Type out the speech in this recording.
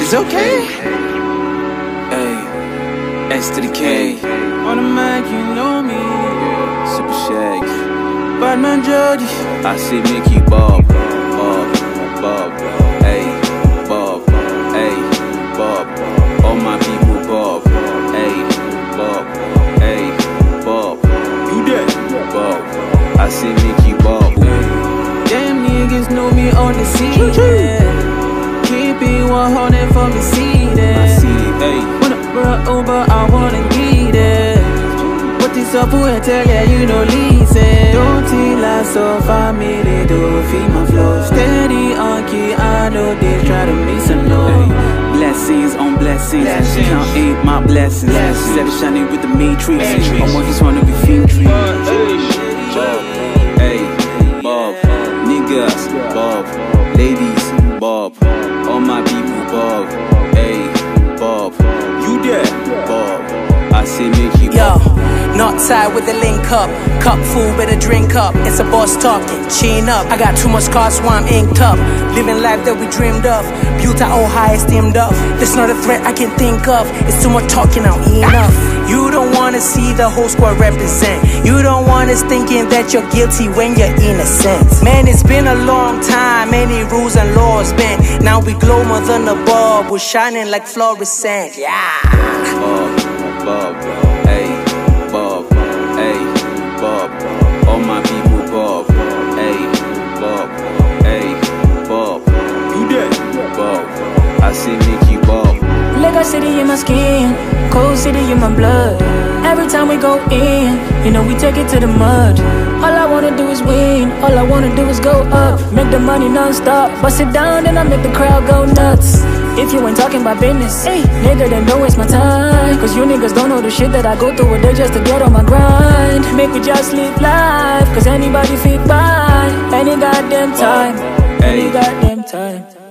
It's okay. Hey, S to the K. On the mic, you know me. Super Shaggy. Batman Jody. I see Mickey Bob. Bob. Hey, Bob. Hey, Bob. All my people Bob. Hey, Bob. Hey, Bob. You there? Bob. I see Mickey Bob. Damn niggas know me on the scene. Keep it 100 for me, see that. I see it, hey. When I brought over, I wanna get it. What this up and tell ya, you know, listen. Don't till I so family, do feed my flow. Steady on key, I know they try to miss a note. Blessings on blessings, count ain't my blessings. Steady shining with the matrix. I want this one to be featured. Hey, Bob. Niggas, Bob. Ladies, Bob. All my people, Bob. Hey, Bob. You there, Bob. I see Mickey Bob. Yo, not tied with the link up. Cup full, better drink up. It's a boss talking, chain up. I got too much cars, so I'm inked up. Living life that we dreamed of. Beauty all high esteemed up. That's not a threat I can think of. It's too much talking now, enough. You don't wanna see the whole squad represent. You don't want us thinking that you're guilty when you're innocent. Man, it's been a long time, many rules and laws bent. Now we glow more than a bulb, we're shining like fluorescent. Yeah. Bob, hey, Bob, hey, Bob. All my people Bob, hey, Bob, hey, Bob. You there, Bob. I see Mickey Bob. Lego City in my skin, Cold City in my blood. Every time we go in, you know we take it to the mud. All I wanna do is win, all I wanna do is go up. Make the money non-stop, bust it down and I make the crowd go nuts. If you ain't talking about business, hey, nigga, then don't waste my time. Cause you niggas don't know the shit that I go through a day just to get on my grind. Make me just live life, cause anybody fit by. Any goddamn time, any goddamn time.